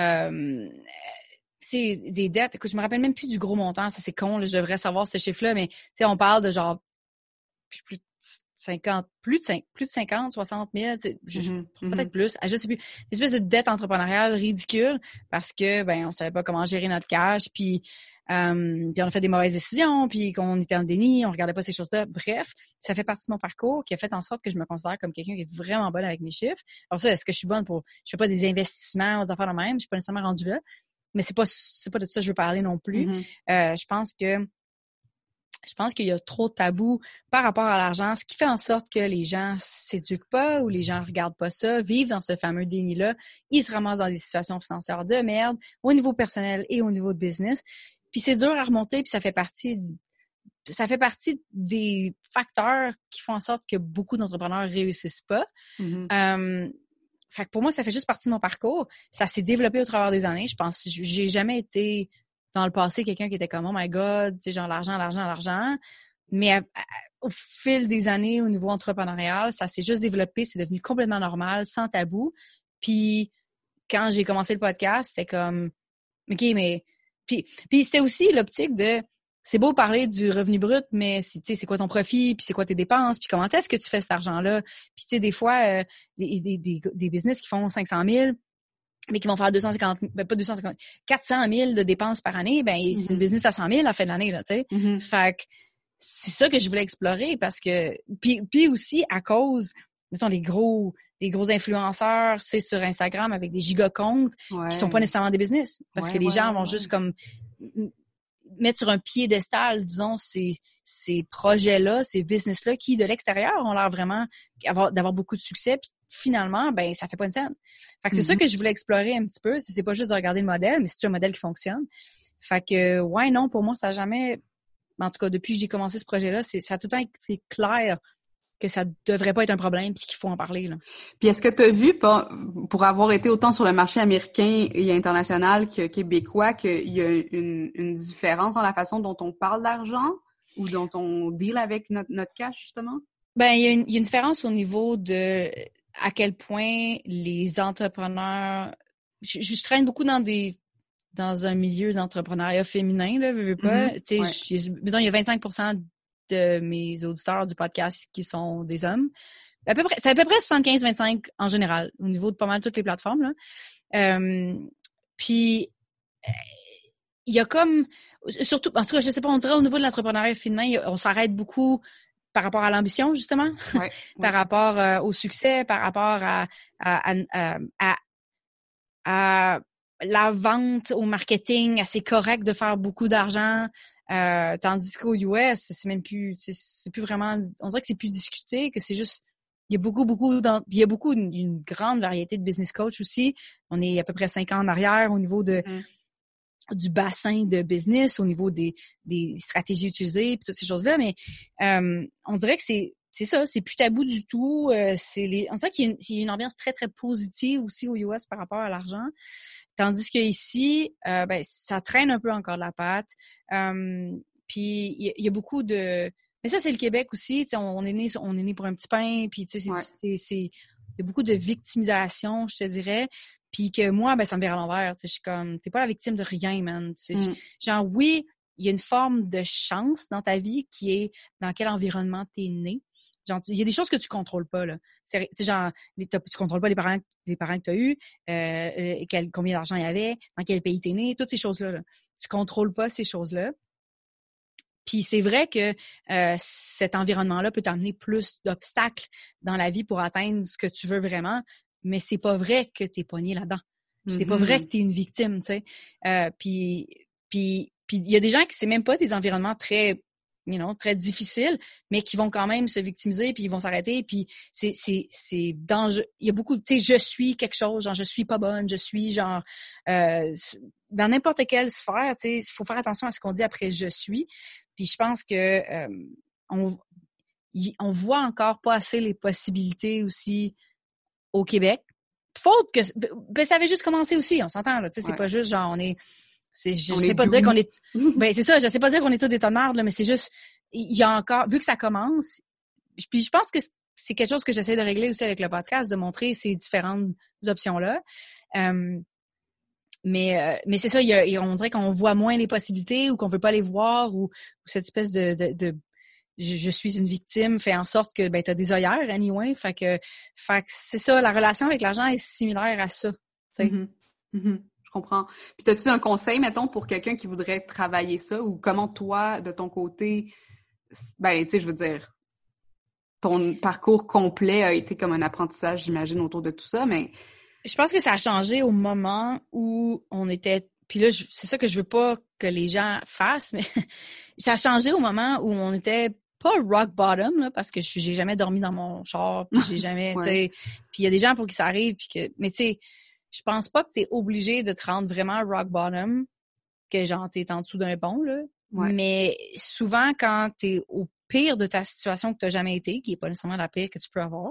c'est des dettes. Écoute, je me rappelle même plus du gros montant, ça c'est con, là, je devrais savoir ce chiffre-là, mais tu sais, on parle de genre plus de 50, 60 000, peut-être plus, je sais plus, une espèce de dette entrepreneuriale ridicule parce que, on savait pas comment gérer notre cash, puis puis on a fait des mauvaises décisions, puis qu'on était en déni, on regardait pas ces choses-là. Bref, ça fait partie de mon parcours qui a fait en sorte que je me considère comme quelqu'un qui est vraiment bonne avec mes chiffres. Alors ça, est-ce que je suis bonne je fais pas des investissements aux affaires de même, je suis pas nécessairement rendue là, mais c'est pas de ça que je veux parler non plus. Je pense qu'il y a trop de tabous par rapport à l'argent, ce qui fait en sorte que les gens s'éduquent pas ou les gens regardent pas ça, vivent dans ce fameux déni-là. Ils se ramassent dans des situations financières de merde au niveau personnel et au niveau de business. Puis c'est dur à remonter, puis ça fait partie des facteurs qui font en sorte que beaucoup d'entrepreneurs réussissent pas. Fait que pour moi, ça fait juste partie de mon parcours. Ça s'est développé au travers des années. Je pense que j'ai jamais été dans le passé quelqu'un qui était comme « Oh my God », tu sais, genre l'argent. Mais au fil des années, au niveau entrepreneurial, ça s'est juste développé. C'est devenu complètement normal, sans tabou. Puis quand j'ai commencé le podcast, c'était comme « OK, mais… » Puis c'était aussi l'optique de… C'est beau parler du revenu brut, mais tu sais, c'est quoi ton profit, puis c'est quoi tes dépenses, puis comment est-ce que tu fais cet argent-là? Puis tu sais, des fois, des business qui font 500 000, mais qui vont faire 400 000 de dépenses par année, ben c'est une business à 100 000 à la fin de l'année, là, tu sais. Fait que c'est ça que je voulais explorer parce que… Puis aussi, à cause, mettons, des gros influenceurs, c'est sur Instagram avec des giga-comptes qui sont pas nécessairement des business. Parce que les gens vont juste comme… mettre sur un piédestal, disons, ces projets-là, ces business-là, qui, de l'extérieur, ont l'air vraiment d'avoir beaucoup de succès, puis finalement, ben ça fait pas une scène. Fait que c'est ça que je voulais explorer un petit peu. C'est pas juste de regarder le modèle, mais c'est un modèle qui fonctionne. Fait que, non, pour moi, ça a jamais… En tout cas, depuis que j'ai commencé ce projet-là, ça a tout le temps été clair que ça devrait pas être un problème puis qu'il faut en parler, là. Puis est-ce que tu as vu, pour avoir été autant sur le marché américain et international que québécois, qu'il y a une différence dans la façon dont on parle d'argent ou dont on deal avec notre cash, justement? Ben, il y a une différence au niveau de à quel point les entrepreneurs… Je traîne beaucoup dans un milieu d'entrepreneuriat féminin, là, veux pas. Tu sais, mettons, il y a 25% de mes auditeurs du podcast qui sont des hommes. C'est à peu près 75-25 en général, au niveau de pas mal toutes les plateformes, là. Puis, il y a comme… Surtout, en tout cas, je sais pas, on dirait au niveau de l'entrepreneuriat féminin, on s'arrête beaucoup par rapport à l'ambition, justement, par rapport au succès, par rapport à la vente, au marketing, c'est correct de faire beaucoup d'argent, tandis qu'aux US, c'est même plus, c'est plus vraiment, on dirait que c'est plus discuté, que c'est juste, il y a une grande variété de business coach aussi. On est à peu près 5 ans en arrière au niveau du bassin de business, au niveau des stratégies utilisées, puis toutes ces choses-là, mais on dirait que c'est ça, c'est plus tabou du tout. On dirait qu'il y a une ambiance très, très positive aussi aux US par rapport à l'argent. Tandis que ici, ça traîne un peu encore de la patte. Puis il y a beaucoup de… Mais ça, c'est le Québec aussi. On est né pour un petit pain. Puis tu sais, il y a beaucoup de victimisation, je te dirais. Puis que moi, ça me vire à l'envers. Je suis comme, t'es pas la victime de rien, man. Genre, oui, il y a une forme de chance dans ta vie qui est dans quel environnement t'es né. Genre, il y a des choses que tu contrôles pas, là. C'est genre, tu contrôles pas les parents que tu as eus, combien d'argent il y avait, dans quel pays t'es né, toutes ces choses-là, là. Tu contrôles pas ces choses-là. Puis c'est vrai que cet environnement-là peut t'amener plus d'obstacles dans la vie pour atteindre ce que tu veux vraiment, mais c'est pas vrai que t'es pogné là-dedans. C'est pas vrai que t'es une victime, tu sais. Puis il y a des gens qui c'est même pas des environnements très difficiles, mais qui vont quand même se victimiser, puis ils vont s'arrêter, puis c'est dangereux. Il y a beaucoup, tu sais, je suis quelque chose, genre je suis pas bonne, je suis genre dans n'importe quelle sphère, tu sais, il faut faire attention à ce qu'on dit après je suis. Puis je pense que on voit encore pas assez les possibilités aussi au Québec. Faute que ça avait juste commencé aussi, on s'entend là, tu sais, c'est pas juste genre je sais pas dire qu'on est c'est ça, je sais pas dire qu'on est tous des tonnes de merde, là, mais c'est juste il y a encore, vu que ça commence, puis je pense que c'est quelque chose que j'essaie de régler aussi avec le podcast, de montrer ces différentes options-là. Mais c'est ça, on dirait qu'on voit moins les possibilités ou qu'on veut pas les voir ou cette espèce de je suis une victime fait en sorte que t'as des œillères anyway, fait que c'est ça, la relation avec l'argent est similaire à ça, tu sais. Je comprends. Puis t'as-tu un conseil, mettons, pour quelqu'un qui voudrait travailler ça, ou comment toi, de ton côté, ben, tu sais, je veux dire, ton parcours complet a été comme un apprentissage, j'imagine, autour de tout ça, mais... Je pense que ça a changé au moment où on était... Puis là, c'est ça que je veux pas que les gens fassent, mais ça a changé au moment où on était pas rock bottom, là, parce que j'ai jamais dormi dans mon char, puis j'ai jamais, Ouais. tu sais... Puis il y a des gens pour qui ça arrive, puis que... Mais tu sais, je pense pas que t'es obligé de te rendre vraiment rock bottom, que genre t'es en dessous d'un pont, là. Ouais. Mais souvent, quand t'es au pire de ta situation que t'as jamais été, qui est pas nécessairement la pire que tu peux avoir,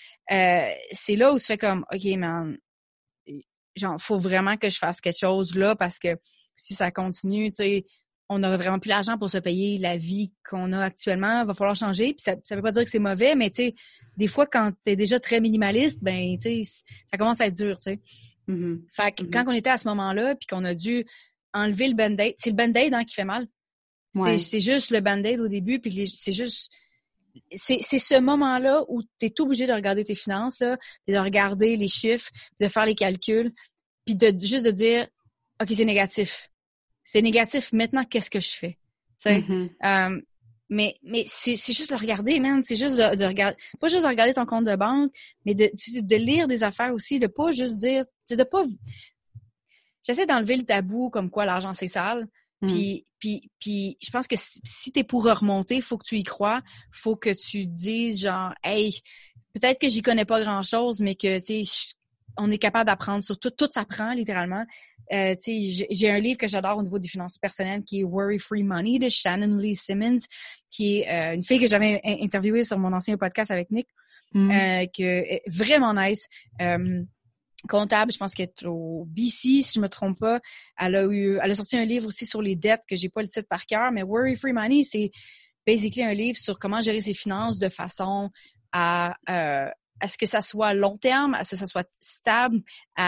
c'est là où tu fais comme, OK, man, genre, faut vraiment que je fasse quelque chose là, parce que si ça continue, tu sais, on n'aurait vraiment plus l'argent pour se payer la vie qu'on a actuellement, va falloir changer. Puis ça veut pas dire que c'est mauvais, mais tu sais, des fois, quand t'es déjà très minimaliste, ben, tu sais, ça commence à être dur, tu sais. Mm-hmm. Fait que quand on était à ce moment-là, puis qu'on a dû enlever le band-aid, c'est le band-aid, hein, qui fait mal. Ouais. C'est juste le band-aid au début, puis c'est juste... C'est ce moment-là où tu es obligé de regarder tes finances, là, puis de regarder les chiffres, de faire les calculs, puis juste de dire, OK, c'est négatif. C'est négatif, maintenant, qu'est-ce que je fais? Tu sais? Mm-hmm. Mais c'est juste de regarder, man. C'est juste de regarder, pas juste de regarder ton compte de banque, mais de lire des affaires aussi, de pas juste dire, de pas... J'essaie d'enlever le tabou comme quoi l'argent c'est sale. Puis je pense que si t'es pour remonter, faut que tu y crois, faut que tu dises genre, hey, peut-être que j'y connais pas grand-chose, mais que tu sais, on est capable d'apprendre sur tout s'apprend littéralement. Tu sais, j'ai un livre que j'adore au niveau des finances personnelles qui est Worry Free Money de Shannon Lee Simmons, qui est une fille que j'avais interviewée sur mon ancien podcast avec Nick, que est vraiment nice. Comptable, je pense qu'elle est au BC, si je me trompe pas. Elle a sorti un livre aussi sur les dettes que j'ai pas le titre par cœur, mais Worry Free Money, c'est basically un livre sur comment gérer ses finances de façon à ce que ça soit long terme, à ce que ça soit stable,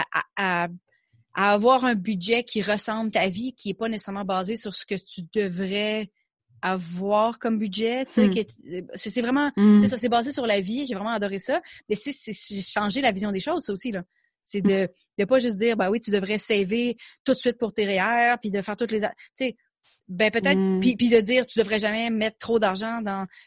à avoir un budget qui ressemble à ta vie, qui est pas nécessairement basé sur ce que tu devrais avoir comme budget, tu sais, c'est vraiment, c'est ça, c'est basé sur la vie, j'ai vraiment adoré ça, mais c'est changer la vision des choses, ça aussi, là. C'est de pas juste dire, bah oui, tu devrais saver tout de suite pour tes REER, puis de faire toutes les... Tu sais, ben peut-être, puis de dire, tu devrais jamais mettre trop d'argent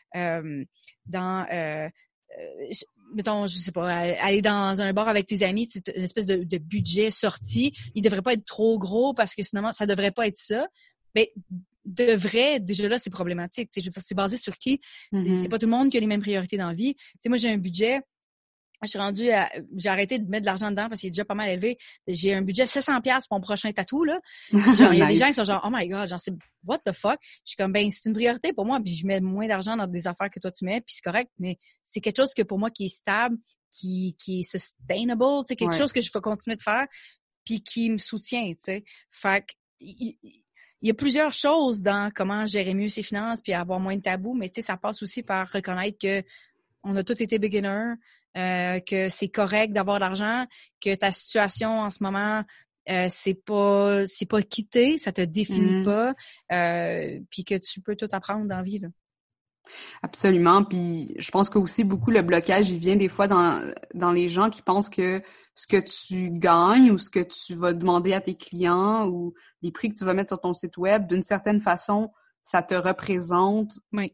mettons, je sais pas, aller dans un bar avec tes amis, c'est une espèce de budget sorti. Il devrait pas être trop gros parce que sinon, ça devrait pas être ça. Mais devrait, déjà là, c'est problématique. Je veux dire, c'est basé sur qui? C'est pas tout le monde qui a les mêmes priorités dans la vie. Tu sais, moi, j'ai un budget... Je suis rendue j'ai arrêté de mettre de l'argent dedans parce qu'il est déjà pas mal élevé. J'ai un budget 700$ pour mon prochain tatou, là. Genre, il y a des gens qui sont genre, oh my god, genre, c'est what the fuck? Je suis comme, ben, c'est une priorité pour moi, puis je mets moins d'argent dans des affaires que toi tu mets, puis c'est correct, mais c'est quelque chose que pour moi qui est stable, qui est sustainable, tu sais, quelque chose que je vais continuer de faire, puis qui me soutient, tu sais. Fait que, il y a plusieurs choses dans comment gérer mieux ses finances puis avoir moins de tabous, mais tu sais, ça passe aussi par reconnaître que on a tous été beginners, que c'est correct d'avoir de l'argent, que ta situation en ce moment, c'est pas quitté, ça te définit pas, puis que tu peux tout apprendre dans la vie, là. Absolument. Puis je pense que aussi beaucoup le blocage, il vient des fois dans les gens qui pensent que ce que tu gagnes ou ce que tu vas demander à tes clients ou les prix que tu vas mettre sur ton site web, d'une certaine façon, ça te représente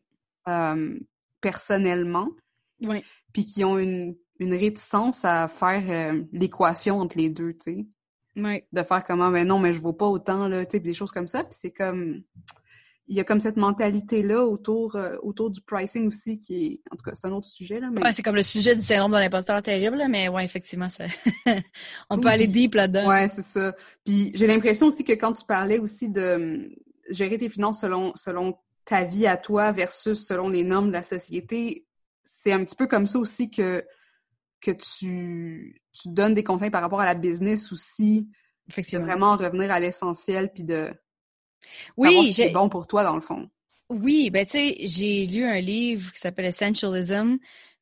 personnellement. Oui. Puis qui ont une réticence à faire l'équation entre les deux, tu sais. Oui. De faire comment, ben non, mais je vaux pas autant, là, tu sais, des choses comme ça. Puis c'est comme... Il y a comme cette mentalité-là autour du pricing aussi qui est... En tout cas, c'est un autre sujet, là, mais... Ouais, c'est comme le sujet du syndrome de l'imposteur terrible, là, mais ouais, effectivement, ça... On peut aller deep là-dedans. Ouais, c'est ça. Puis j'ai l'impression aussi que quand tu parlais aussi de gérer tes finances selon ta vie à toi versus selon les normes de la société, c'est un petit peu comme ça aussi que tu donnes des conseils par rapport à la business aussi. Effectivement. De vraiment revenir à l'essentiel puis de savoir si c'est bon pour toi, dans le fond. Oui, ben tu sais, j'ai lu un livre qui s'appelle Essentialism,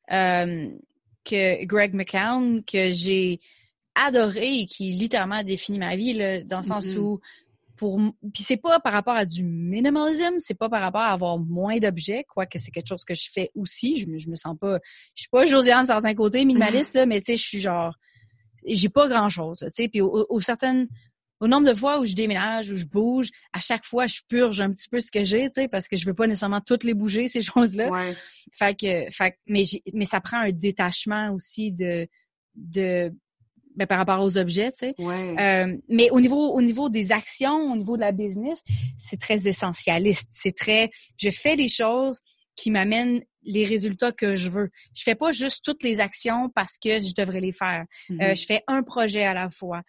que Greg McKeown, que j'ai adoré et qui littéralement a défini ma vie, là, dans le sens où puis c'est pas par rapport à du minimalisme, c'est pas par rapport à avoir moins d'objets, quoique c'est quelque chose que je fais aussi. Je me sens pas, je suis pas Josiane sans un côté minimaliste, là, mais tu sais, je suis genre, j'ai pas grand chose, tu sais, puis au au nombre de fois où je déménage, où je bouge, à chaque fois, je purge un petit peu ce que j'ai, tu sais, parce que je veux pas nécessairement toutes les bouger, ces choses-là. Ouais. Mais ça prend un détachement aussi par rapport aux objets, tu sais. Ouais. Mais au niveau des actions, au niveau de la business, c'est très essentialiste. Je fais les choses qui m'amènent les résultats que je veux. Je fais pas juste toutes les actions parce que je devrais les faire. Je fais un projet à la fois.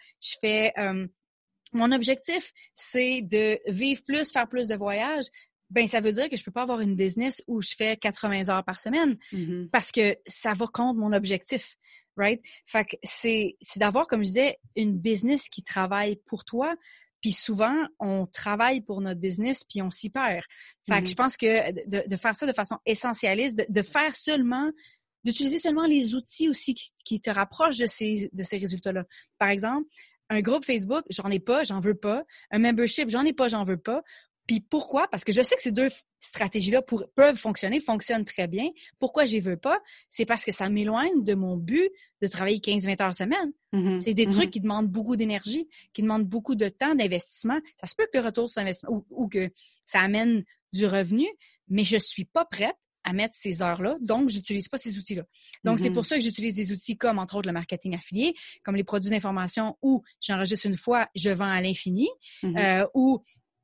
Mon objectif, c'est de vivre plus, faire plus de voyages. Ben, ça veut dire que je peux pas avoir une business où je fais 80 heures par semaine parce que ça va contre mon objectif, right? Fait que c'est d'avoir, comme je disais, une business qui travaille pour toi. Puis souvent, on travaille pour notre business puis on s'y perd. Fait que je pense que de faire ça de façon essentialiste, d'utiliser seulement les outils aussi qui te rapprochent de ces résultats-là. Par exemple, un groupe Facebook, j'en ai pas, j'en veux pas. Un membership, j'en ai pas, j'en veux pas. Puis pourquoi? Parce que je sais que ces deux stratégies-là peuvent fonctionnent très bien. Pourquoi je les veux pas? C'est parce que ça m'éloigne de mon but de travailler 15-20 heures semaine. C'est des trucs qui demandent beaucoup d'énergie, qui demandent beaucoup de temps, d'investissement. Ça se peut que le retour sur investissement ou que ça amène du revenu, mais je suis pas prête à mettre ces heures-là, donc j'utilise pas ces outils-là. Donc, c'est pour ça que j'utilise des outils comme, entre autres, le marketing affilié, comme les produits d'information où j'enregistre une fois, je vends à l'infini, ou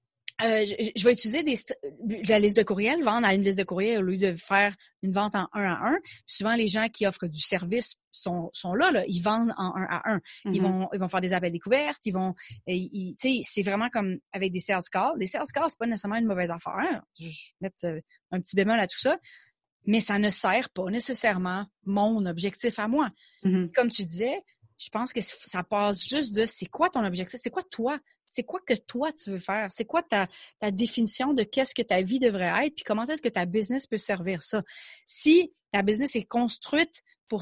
je vais utiliser la liste de courriels, vendre à une liste de courriels au lieu de faire une vente en 1 à 1. Souvent, les gens qui offrent du service sont là, ils vendent en 1 à 1. Ils vont faire des appels découvertes, tu sais, c'est vraiment comme avec des sales calls. Les sales calls, c'est pas nécessairement une mauvaise affaire. Je vais mettre un petit bémol à tout ça. Mais ça ne sert pas nécessairement mon objectif à moi. Comme tu disais, je pense que ça passe juste de c'est quoi ton objectif? C'est quoi toi? C'est quoi que toi tu veux faire? C'est quoi ta définition de qu'est-ce que ta vie devrait être? Puis comment est-ce que ta business peut servir ça? Si ta business est construite pour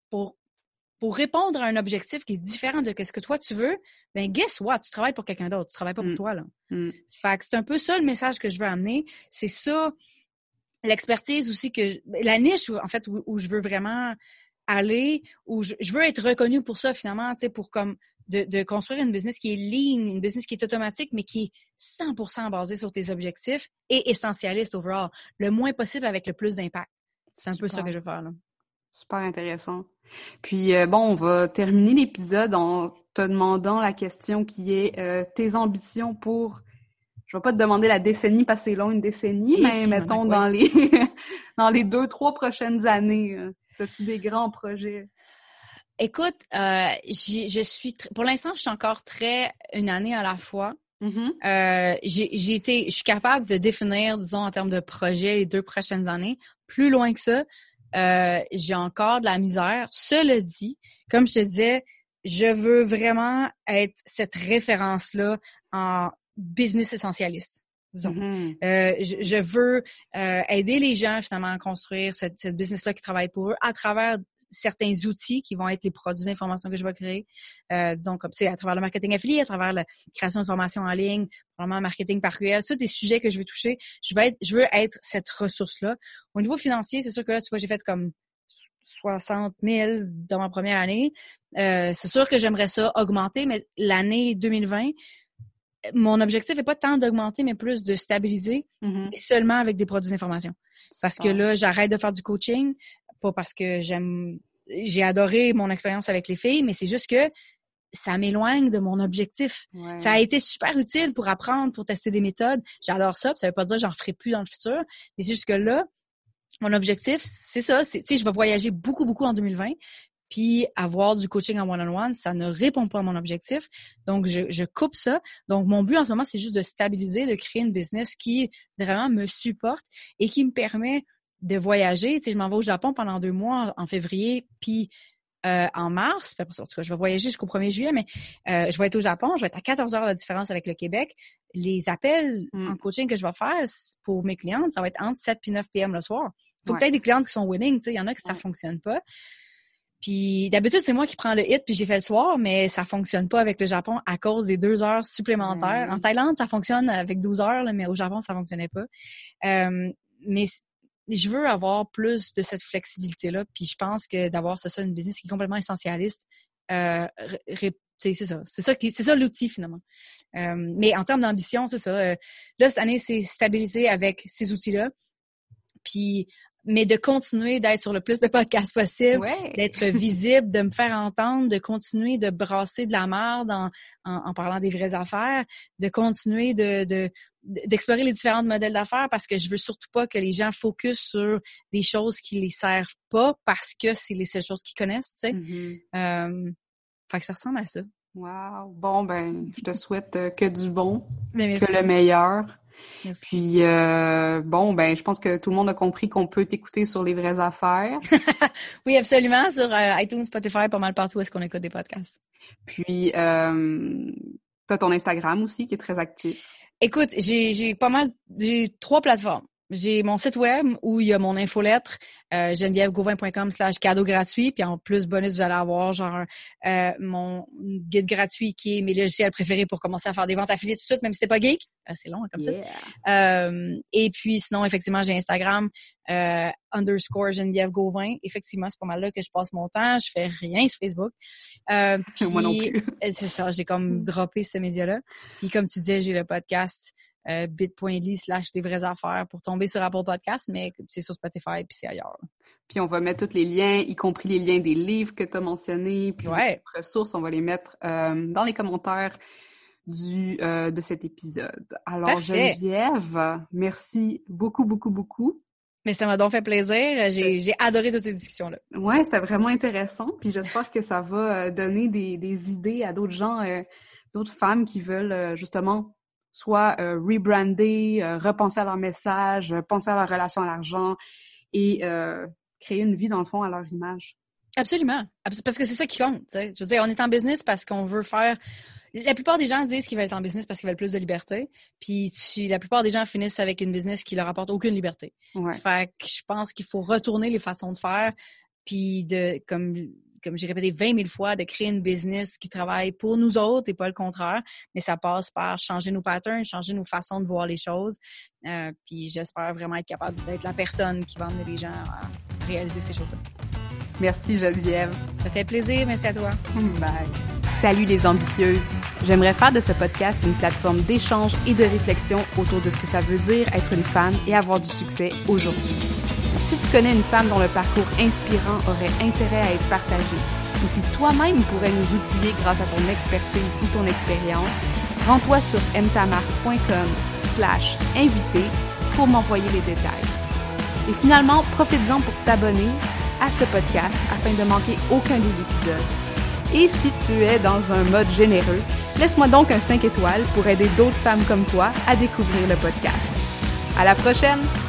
répondre à un objectif qui est différent de ce que toi tu veux, ben guess what? Tu travailles pour quelqu'un d'autre. Tu travailles pas pour toi, là. Fait que c'est un peu ça le message que je veux amener. C'est ça, l'expertise aussi la niche, en fait, où je veux vraiment aller, où je veux être reconnue pour ça, finalement, tu sais, pour comme de construire une business qui est lean, une business qui est automatique, mais qui est 100% basée sur tes objectifs et essentialiste overall. Le moins possible avec le plus d'impact. C'est un peu ça que je veux faire, là. Super intéressant. Puis, on va terminer l'épisode en te demandant la question qui est tes ambitions pour... Je vais pas te demander la décennie parce que c'est long, une décennie, mais mettons dans les 2-3 prochaines années. As-tu des grands projets? Écoute, pour l'instant, je suis encore très une année à la fois. Je suis capable de définir, disons, en termes de projet, les 2 prochaines années. Plus loin que ça, j'ai encore de la misère. Cela dit, comme je te disais, je veux vraiment être cette référence-là en business essentialiste, disons. Je veux aider les gens, finalement, à construire cette business-là qui travaille pour eux à travers certains outils qui vont être les produits d'information que je vais créer, disons comme c'est à travers le marketing affilié, à travers la création de formations en ligne, vraiment marketing par courriel, ça des sujets que je veux toucher. Je veux être cette ressource-là. Au niveau financier, c'est sûr que là, tu vois, j'ai fait comme 60 000 dans ma première année. C'est sûr que j'aimerais ça augmenter, mais l'année 2020, mon objectif n'est pas tant d'augmenter, mais plus de stabiliser et seulement avec des produits d'information. Parce que là, j'arrête de faire du coaching, pas parce que j'ai adoré mon expérience avec les filles, mais c'est juste que ça m'éloigne de mon objectif. Ouais. Ça a été super utile pour apprendre, pour tester des méthodes. J'adore ça, puis ça veut pas dire que j'en ferai plus dans le futur, mais c'est juste que là, mon objectif, c'est ça, tu sais, je vais voyager beaucoup, beaucoup en 2020, puis avoir du coaching en one-on-one, ça ne répond pas à mon objectif. Donc, je coupe ça. Donc, mon but en ce moment, c'est juste de stabiliser, de créer une business qui vraiment me supporte et qui me permet de voyager. Tu sais, je m'en vais au Japon pendant 2 mois en février, puis en mars. Puis après, en tout cas, je vais voyager jusqu'au 1er juillet, mais je vais être au Japon. Je vais être à 14 heures de différence avec le Québec. Les appels en coaching que je vais faire pour mes clientes, ça va être entre 7 et 9 p.m. le soir. Il faut que tu aies des clientes qui sont winning. Tu sais, il y en a qui ça fonctionne pas. Puis d'habitude, c'est moi qui prends le hit puis j'ai fait le soir, mais ça fonctionne pas avec le Japon à cause des 2 heures supplémentaires. En Thaïlande, ça fonctionne avec 12 heures, là, mais au Japon, ça fonctionnait pas. Mais je veux avoir plus de cette flexibilité-là, puis je pense que d'avoir ça, une business qui est complètement essentialiste, C'est ça l'outil finalement. Mais en termes d'ambition, c'est ça. Là, cette année, c'est stabiliser avec ces outils-là. Mais de continuer d'être sur le plus de podcasts possible, d'être visible, de me faire entendre, de continuer de brasser de la merde en parlant des vraies affaires, de continuer d'explorer les différents modèles d'affaires parce que je veux surtout pas que les gens focusent sur des choses qui les servent pas parce que c'est les seules choses qu'ils connaissent, tu sais. Mm-hmm. Fait que ça ressemble à ça. Wow! Bon, ben, je te souhaite que du bon, que le meilleur. Merci. Puis, bon, ben, je pense que tout le monde a compris qu'on peut t'écouter sur les vraies affaires. Oui, absolument, sur iTunes, Spotify, pas mal partout où est-ce qu'on écoute des podcasts. Puis, t'as ton Instagram aussi qui est très actif. Écoute, j'ai 3 plateformes. J'ai mon site web où il y a mon infolettre, genevièvegauvin.com/cadeau gratuit. Puis en plus, bonus, vous allez avoir genre mon guide gratuit qui est mes logiciels préférés pour commencer à faire des ventes affiliées tout de suite, même si c'est pas geek. C'est long comme ça. Et puis sinon, effectivement, j'ai Instagram _ Geneviève Effectivement, c'est pas mal là que je passe mon temps. Je fais rien sur Facebook. Puis, moi non plus. C'est ça, j'ai comme droppé ce média-là. Puis comme tu disais, j'ai le podcast bit.ly/des vraies affaires pour tomber sur Apple Podcasts, mais c'est sur Spotify puis c'est ailleurs. Puis on va mettre tous les liens, y compris les liens des livres que tu as mentionnés, puis les ressources, on va les mettre dans les commentaires de cet épisode. Alors, parfait. Geneviève, merci beaucoup, beaucoup, beaucoup. Mais ça m'a donc fait plaisir. J'ai adoré toutes ces discussions-là. Ouais, c'était vraiment intéressant. Puis j'espère que ça va donner des idées à d'autres gens, d'autres femmes qui veulent justement soit rebrander, repenser à leur message, penser à leur relation à l'argent et créer une vie, dans le fond, à leur image. Absolument. Parce que c'est ça qui compte. T'sais. Je veux dire, on est en business parce qu'on veut faire... La plupart des gens disent qu'ils veulent être en business parce qu'ils veulent plus de liberté. Puis la plupart des gens finissent avec une business qui leur apporte aucune liberté. Ouais. Fait que je pense qu'il faut retourner les façons de faire puis comme j'ai répété 20 000 fois, de créer une business qui travaille pour nous autres et pas le contraire. Mais ça passe par changer nos patterns, changer nos façons de voir les choses. Puis j'espère vraiment être capable d'être la personne qui va amener les gens à réaliser ces choses-là. Merci Geneviève. Ça fait plaisir, merci à toi. Bye. Salut les ambitieuses. J'aimerais faire de ce podcast une plateforme d'échange et de réflexion autour de ce que ça veut dire être une femme et avoir du succès aujourd'hui. Si tu connais une femme dont le parcours inspirant aurait intérêt à être partagé, ou si toi-même pourrais nous outiller grâce à ton expertise ou ton expérience, rends-toi sur mtamar.com/invité pour m'envoyer les détails. Et finalement, profites-en pour t'abonner à ce podcast afin de manquer aucun des épisodes. Et si tu es dans un mode généreux, laisse-moi donc un 5 étoiles pour aider d'autres femmes comme toi à découvrir le podcast. À la prochaine!